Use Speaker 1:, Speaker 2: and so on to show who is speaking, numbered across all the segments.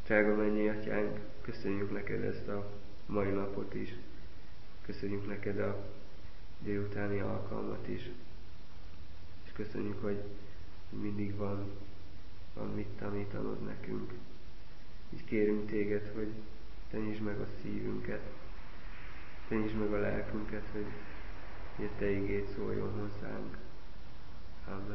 Speaker 1: Drága mennyei Atyánk, köszönjük neked ezt a mai napot is. Köszönjük neked a délutáni alkalmat is. És köszönjük, hogy mindig van mit tanítanod nekünk. Így kérünk téged, hogy te nyisd meg a szívünket, te nyisd meg a lelkünket, hogy a te igéd szóljon hozzánk. Amen.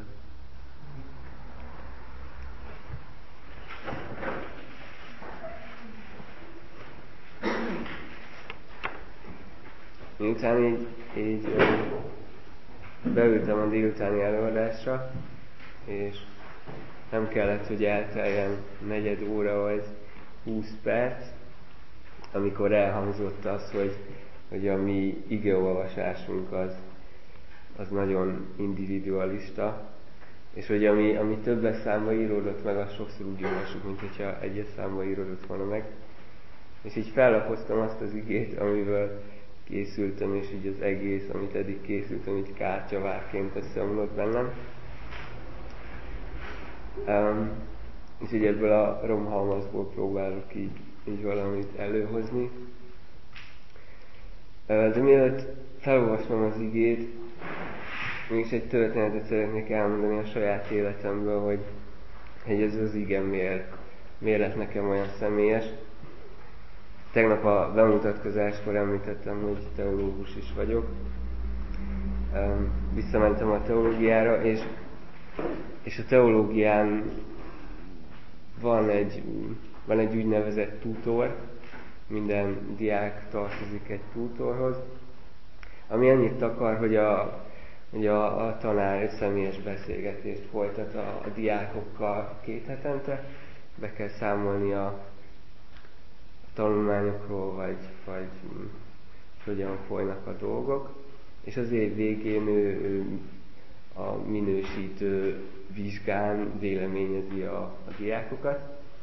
Speaker 1: Miután így beültem a délutáni előadásra, és nem kellett, hogy elteljen 4 óra vagy 20 perc, amikor elhangzott az, hogy a mi igeolvasásunk az nagyon individualista, és hogy ami többes számba íródott meg, azt sokszor úgy olvassuk, mint hogyha egyes számba íródott volna meg. És így fellapoztam azt az igét, amiből készültem, és így az egész, amit eddig készültem, így kártyavárként összeomlott bennem. És így ebből a romhalmazból próbálok így valamit előhozni. De mielőtt felolvasnom az igét, mégis egy történetet szeretnék elmondani a saját életemből, hogy ez az ige miért lett nekem olyan személyes. Tegnap a bemutatkozáskor említettem, hogy teológus is vagyok. Visszamentem a teológiára, és a teológián van egy úgynevezett tutor, minden diák tartozik egy tutorhoz, ami annyit akar, hogy a tanár egy személyes beszélgetést folytat a diákokkal 2 hetente, be kell számolni a tanulmányokról, vagy hogyan folynak a dolgok, és az év végén ő a minősítő vizsgán véleményezi a diákokat,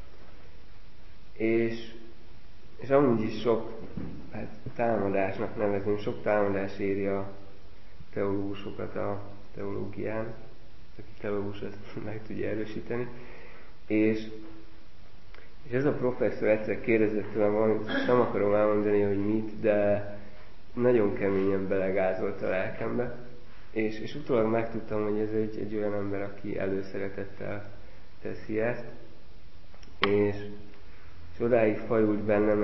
Speaker 1: és amúgy is sok támadásnak nevezünk, sok támadás éri a teológusokat a teológián, aki teológus, ezt meg tudja erősíteni, és ez a professzor egyszer kérdezett tőlem valamit, nem akarom elmondani, hogy mit, de nagyon keményen belegázolt a lelkembe, és utólag megtudtam, hogy ez egy olyan ember, aki előszeretettel teszi ezt, és odáig fajult bennem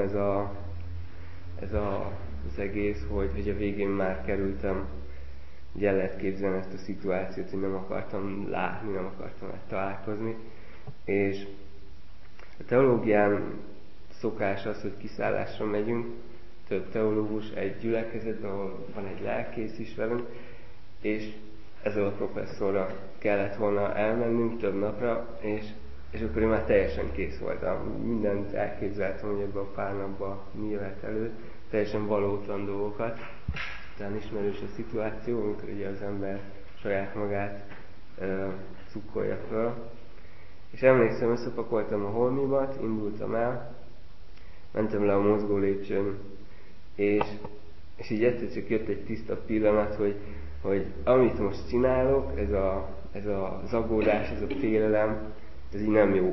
Speaker 1: ez az egész, hogy a végén már kerültem, hogy el lehet képzelni ezt a szituációt, hogy nem akartam látni, nem akartam találkozni, és a teológián szokás az, hogy kiszállásra megyünk, több teológus egy gyülekezetben, ahol van egy lelkész is velünk, és ezzel a professzorra kellett volna elmennünk több napra, és akkor én már teljesen kész voltam. Mindent elképzeltem, hogy ebben a pár napban mi jöhet elő, teljesen valótlan dolgokat. Talán ismerős a szituáció, amikor ugye az ember saját magát cukkolja föl. És emlékszem, összepakoltam a holmimat, indultam el, mentem le a mozgó lépcsőn, és így egyszer csak jött egy tiszta pillanat, hogy amit most csinálok, ez a zagódás, ez a félelem, ez így nem jó.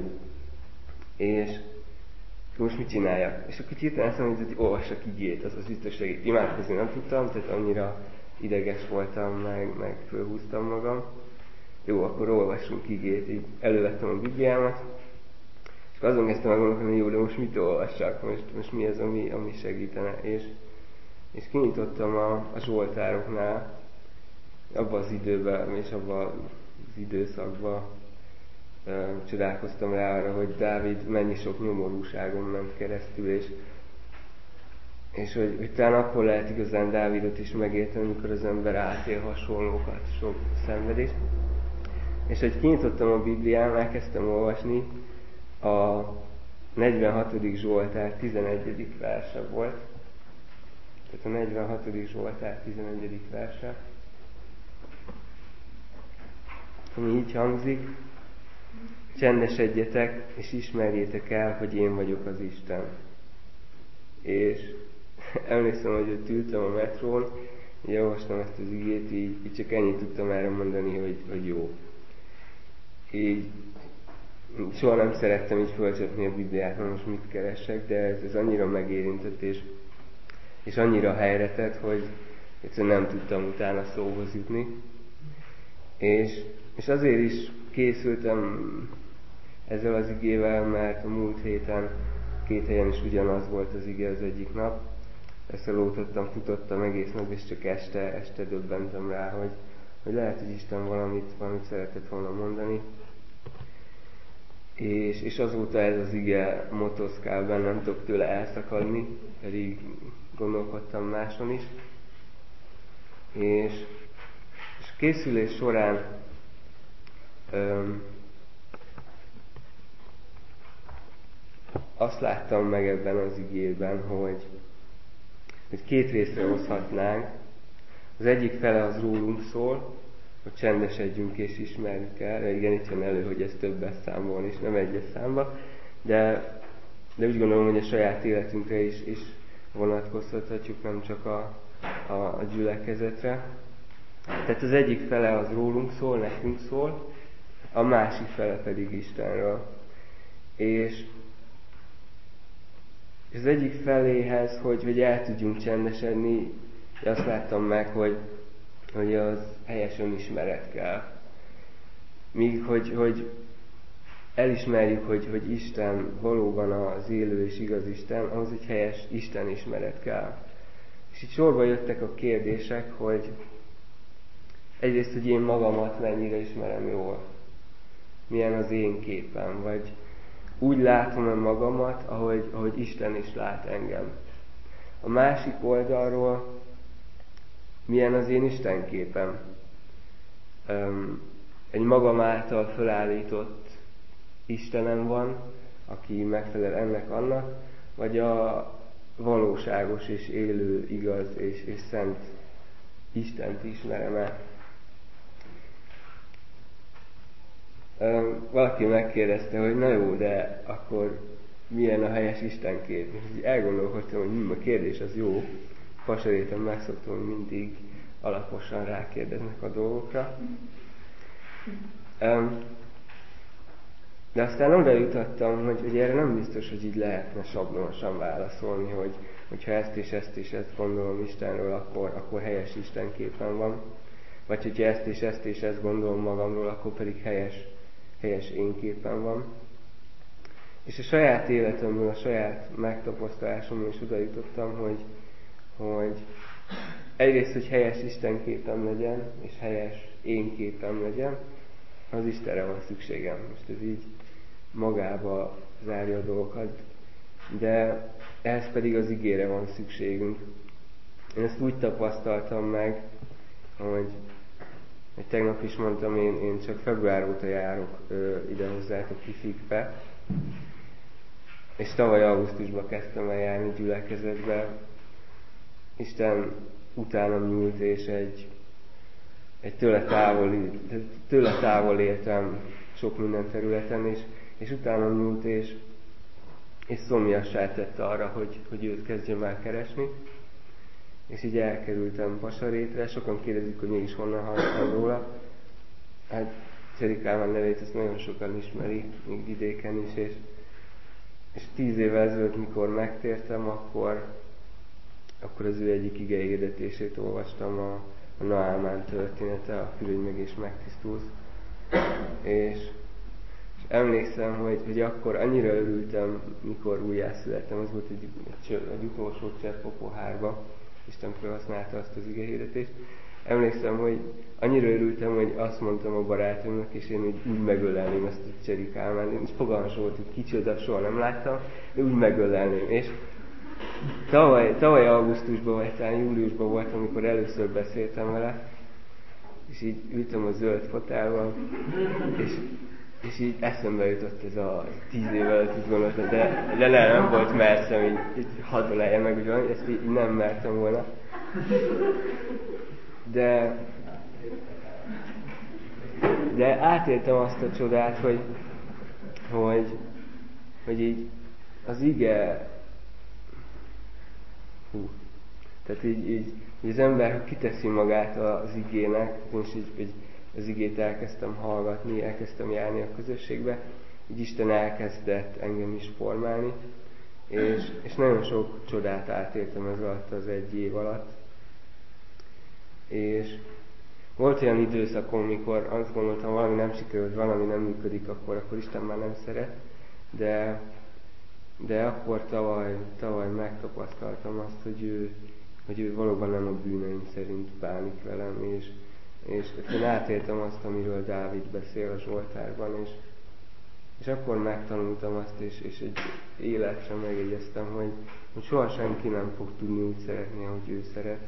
Speaker 1: És most mit csináljak? És akkor hirtelen azt mondom, hogy olvassak igét, az biztos segít. Imádkozni nem tudtam, tehát annyira ideges voltam, meg fölhúztam magam. Jó, akkor olvassunk igét, így elővettem a Bibliámat, és azon kezdtem meg gondolkodni, hogy jó, de most mit olvassak? Most mi az, ami segítene? És kinyitottam a Zsoltároknál, abban az időben, és abban az időszakban csodálkoztam rá arra, hogy Dávid mennyi sok nyomorúságon ment keresztül, és hogy talán akkor lehet igazán Dávidot is megérteni, amikor az ember átél hasonlókat, sok szenvedést. És hogy kinyitottam a Biblián, elkezdtem olvasni, a 46. Zsoltár 11. verse volt. Tehát a 46. Zsoltár 11. verse. Ami így hangzik: csendesedjetek, és ismerjétek el, hogy én vagyok az Isten. És emlékszem, hogy ott ültem a metrón, így olvastam ezt az igét, így csak ennyit tudtam erre mondani, hogy jó. Így soha nem szerettem így fölcsapni a Bibliát, mert most mit keresek, de ez annyira megérintett, és annyira helyre tett, hogy egyszerűen nem tudtam utána szóhoz jutni. És azért is készültem ezzel az igével, mert a múlt héten 2 helyen is ugyanaz volt az ige az egyik nap. Ezt lótottam, futottam egész nap, és csak este döbbentem rá, hogy lehet, hogy Isten valamit szeretett volna mondani. És azóta ez az ige motoszkál bennem, nem tudok tőle elszakadni, pedig gondolkodtam máson is. És készülés során azt láttam meg ebben az igében, hogy 2 részre hozhatnánk. Az egyik fele az rólunk szól, hogy csendesedjünk és ismerjük el. Igen, itt jön elő, hogy ez többes számban és nem egyes számban, de úgy gondolom, hogy a saját életünkre is vonatkoztathatjuk, nem csak a gyülekezetre. Tehát az egyik fele az rólunk szól, nekünk szól, a másik fele pedig Istenről. És az egyik feléhez, hogy el tudjunk csendesedni, azt láttam meg, hogy az helyes önismeret kell. Míg, hogy elismerjük, hogy Isten valóban az élő és igaz Isten, ahhoz egy helyes Isten ismeret kell. És itt sorba jöttek a kérdések, hogy egyrészt, hogy én magamat mennyire ismerem jól. Milyen az én képem, vagy úgy látom-e magamat, ahogy Isten is lát engem. A másik oldalról, milyen az én Isten képem. Egy magam által felállított Istenem van, aki megfelel ennek-annak, vagy a valóságos és élő, igaz és szent Istent ismerem el. Valaki megkérdezte, hogy na jó, de akkor milyen a helyes Istenkép? És így elgondolkodtam, hogy a kérdés az jó. Pasaréten megszoktam, hogy mindig alaposan rákérdeznek a dolgokra. De aztán oda jutottam, hogy erre nem biztos, hogy így lehetne sablonosan válaszolni, hogyha ezt és ezt gondolom Istenről, akkor helyes Istenképen van. Vagy hogyha ezt és ezt gondolom magamról, akkor pedig helyes én képen van. És a saját életemből, a saját megtapasztalásomból is oda jutottam, hogy egyrészt, hogy helyes Isten képem legyen, és helyes én képem legyen, az Istenre van szükségem. Most ez így magába zárja a dolgokat, de ehhez pedig az igére van szükségünk. Én ezt úgy tapasztaltam meg, hogy tegnap is mondtam, én csak február óta járok ide hozzátok Kifikbe, és tavaly augusztusban kezdtem el járni gyülekezetbe. Isten utánam nyúlt, és egy tőle távol éltem sok minden területen, és utánam nyúlt, és szomjassá tette arra, hogy őt kezdjem el keresni. És így elkerültem Pasarétre, sokan kérdezik, hogy mégis honnan hallottam róla. Hát Cseri Kálmán nevét ezt nagyon sokan ismeri, még vidéken is, és 10 évvel ezelőtt, mikor megtértem, akkor az ő egyik igehirdetését olvastam, a Naámán története, a fürödj meg és megtisztulsz. És emlékszem, hogy akkor annyira örültem, mikor újjászülettem, az volt egy utolsó csepp a pohárba, Isten felhasználta azt az igehirdetést. Emlékszem, hogy annyira örültem, hogy azt mondtam a barátomnak, és én úgy megölelném ezt a Cseri Kálmán. Én fogalmam sem volt, hogy kicsoda, soha nem láttam, de úgy megölelném. És tavaly augusztusban, vagy talán júliusban volt, amikor először beszéltem vele, és így ültem a zöld fotelban, és így eszembe jutott ez a 10 évvel előtt gondolat, de nem volt merszem, így hadd öleljem meg, hogy ezt így nem mertem volna. De átéltem azt a csodát, hogy így az ige, tehát így az ember, ha kiteszi magát az igének, és így az igét elkezdtem hallgatni, elkezdtem járni a közösségbe, így Isten elkezdett engem is formálni, és nagyon sok csodát átéltem ez alatt az 1 év alatt. És volt olyan időszakom, mikor azt gondoltam, valami nem sikerült, valami nem működik, akkor Isten már nem szeret, de akkor tavaly megtapasztaltam azt, hogy ő valóban nem a bűneim szerint bánik velem, és én átéltem azt, amiről Dávid beszél a Zsoltárban, és akkor megtanultam azt, és egy életre megjegyeztem, hogy soha senki nem fog tudni úgy szeretni, ahogy ő szeret.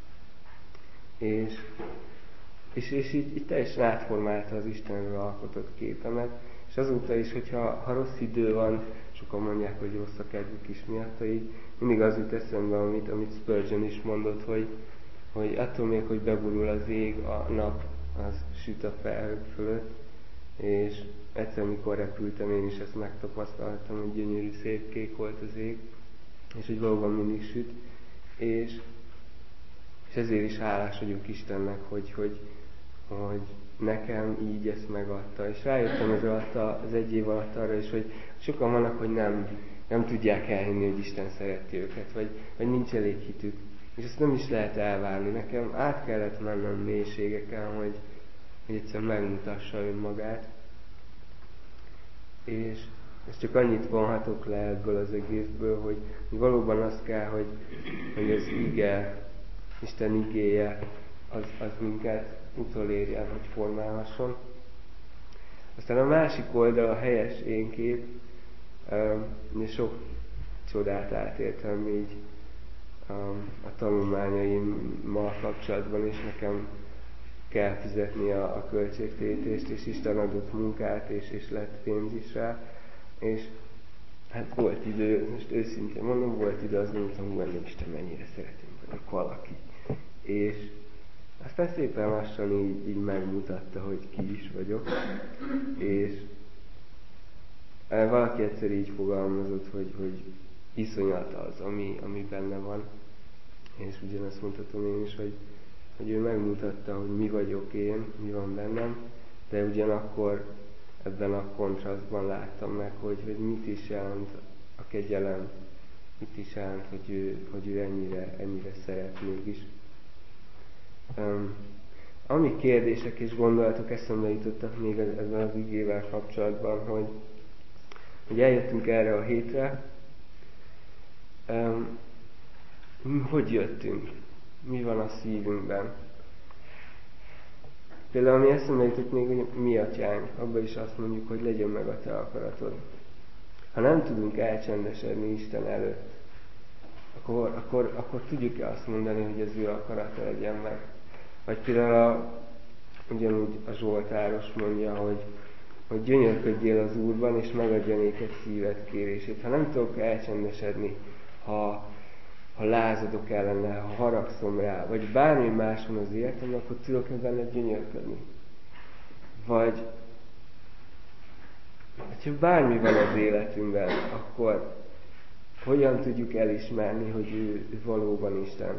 Speaker 1: És így teljesen átformálta az Istenről alkotott képemet, és azóta is, hogyha rossz idő van, sokan mondják, hogy rossz a kedvük is miatta, így mindig az jut eszembe, amit Spurgeon is mondott, hogy attól még, hogy beborul az ég, a nap az süt a felhők fölött, és egyszer, mikor repültem, én is ezt megtapasztaltam, hogy gyönyörű, szép kék volt az ég, és hogy valóban mindig süt, és ezért is hálás vagyok Istennek, hogy nekem így ezt megadta. És rájöttem ez alatt az 1 év alatt arra is, hogy sokan vannak, hogy nem tudják elhinni, hogy Isten szereti őket, vagy nincs elég hitük. És ezt nem is lehet elvárni. Nekem át kellett mennem mélységeken, hogy egyszerűen megmutassa önmagát. És csak annyit vonhatok le ebből az egészből, hogy valóban az kell, hogy az ige, Isten igéje, az minket utolérjen, hogy formálhasson. Aztán a másik oldal, a helyes énkép, sok csodát átéltem így a tanulmányaimmal kapcsolatban, és nekem kell fizetni a költségtérítést, és Isten adott munkát, és lett pénz is rá, és hát volt idő, most őszintén mondom, volt idő, azt mondtam, hogy Isten mennyire szeretünk vagyok valaki. És aztán szépen lassan így megmutatta, hogy ki is vagyok, és valaki egyszer így fogalmazott, hogy iszonyat az, ami benne van, és ugyanazt mondhatom én is, hogy ő megmutatta, hogy mi vagyok én, mi van bennem, de ugyanakkor ebben a kontrasztban láttam meg, hogy mit is jelent a kegyelem, mit is jelent, hogy ő ennyire szeret mégis. Ami kérdések és gondolatok eszembe jutottak még ezzel az igével kapcsolatban, hogy eljöttünk erre a hétre, hogy jöttünk? Mi van a szívünkben? Például ami eszembe jutott még, hogy mi atyánk, abban is azt mondjuk, hogy legyen meg a te akaratod. Ha nem tudunk elcsendesedni Isten előtt, akkor tudjuk-e azt mondani, hogy az ő akarata legyen meg? Vagy például ugyanúgy a Zsoltáros mondja, hogy gyönyörködjél az Úrban, és megadja néked szíved kérését. Ha nem tudok elcsendesedni, ha lázadok ellene, ha haragszom rá, vagy bármi más van az életemben, akkor tudok-e benne gyönyörködni? Vagy ha bármi van az életünkben, akkor hogyan tudjuk elismerni, hogy ő valóban Isten?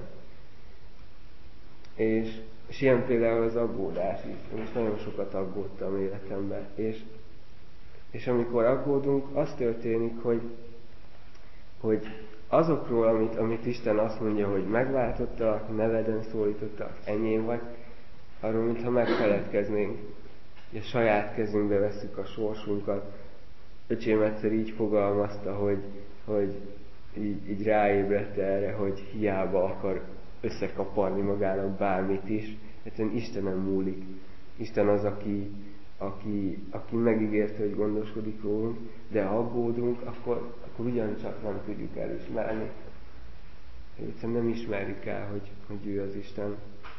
Speaker 1: És ilyen például az aggódás is. Én is nagyon sokat aggódtam életemben. És amikor aggódunk, az történik, hogy azokról, amit Isten azt mondja, hogy megváltottalak, neveden szólítottalak, enyém vagy, arról mintha megfeledkeznénk, és saját kezünkbe vesszük a sorsunkat. Öcsém egyszer így fogalmazta, hogy így ráébredt erre, hogy hiába akar összekaparni magának bármit is, egyszerűen Istenem múlik. Isten az, aki megígérte, hogy gondoskodik rólunk, de ha aggódunk, akkor ugyancsak nem tudjuk elismerni. Egyszerűen nem ismerjük el, hogy ő az Isten.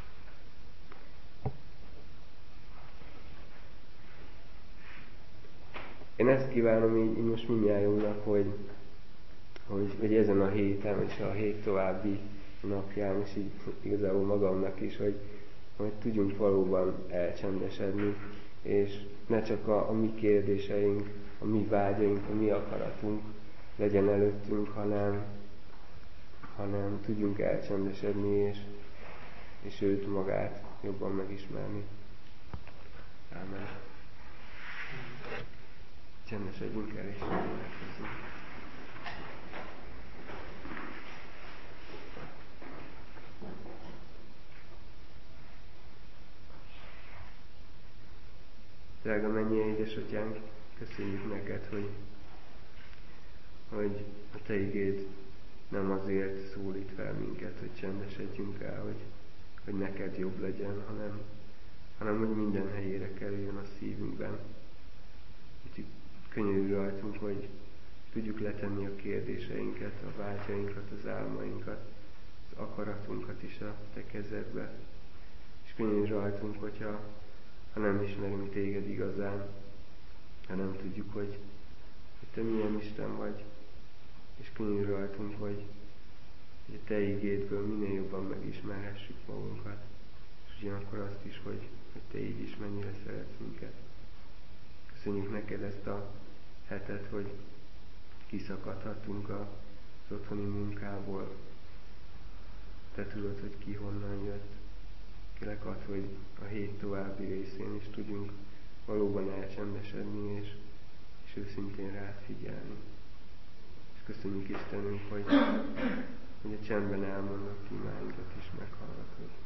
Speaker 1: Én ezt kívánom így most mindnyájunknak, hogy ezen a héten, és a hét további napján, és így igazából magamnak is, hogy tudjunk valóban elcsendesedni, és ne csak a mi kérdéseink, a mi vágyaink, a mi akaratunk legyen előttünk, hanem tudjunk elcsendesedni, és őt magát jobban megismerni. Amen. Csendesedjünk el és imádkozzunk. Drága mennyei édesatyánk, köszönjük neked, hogy a te igéd nem azért szólít fel minket, hogy csendesedjünk el, hogy neked jobb legyen, hanem hogy minden helyére kerüljön a szívünkben. Úgyhogy könyörülj rajtunk, hogy tudjuk letenni a kérdéseinket, a vágyainkat, az álmainkat, az akaratunkat is a te kezedbe. És könyörülj rajtunk, hogyha nem ismerünk téged igazán, ha nem tudjuk, hogy te milyen Isten vagy, és könyörülj rajtunk, hogy a te igédből minél jobban megismerhessük magunkat, és ugyanakkor azt is, hogy te így is mennyire szeretsz minket. Köszönjük neked ezt a hetet, hogy kiszakadhatunk az otthoni munkából. Te tudod, hogy ki honnan jött. Kérlek add, hogy a hét további részén is tudjunk valóban elcsendesedni, és őszintén rád figyelni. És köszönjük Istenünk, hogy a csendben elmondott imáinkat is meghallgatod.